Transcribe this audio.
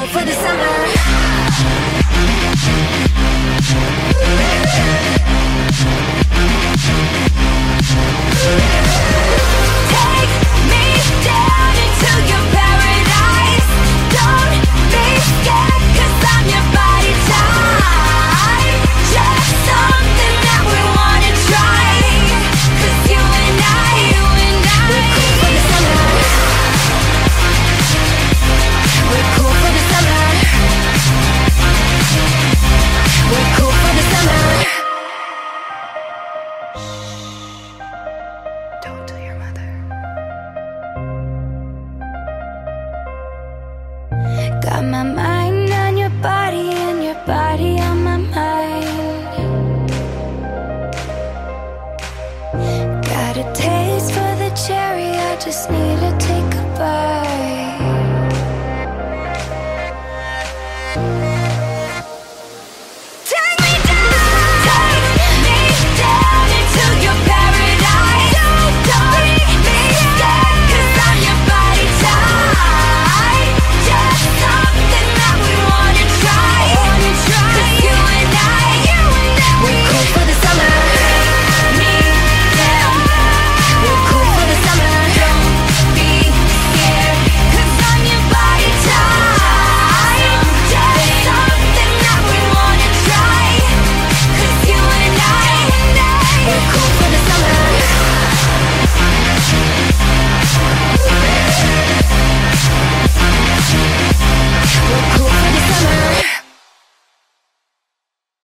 for the summer. Take me down into your paradise. Don't be scared, 'cause I'm your body type. Just something that we wanna try. 'Cause you and I, we're cool for the summer. We're cool for the summer. We're cool for the summer. Don't tell your mother. Got my mind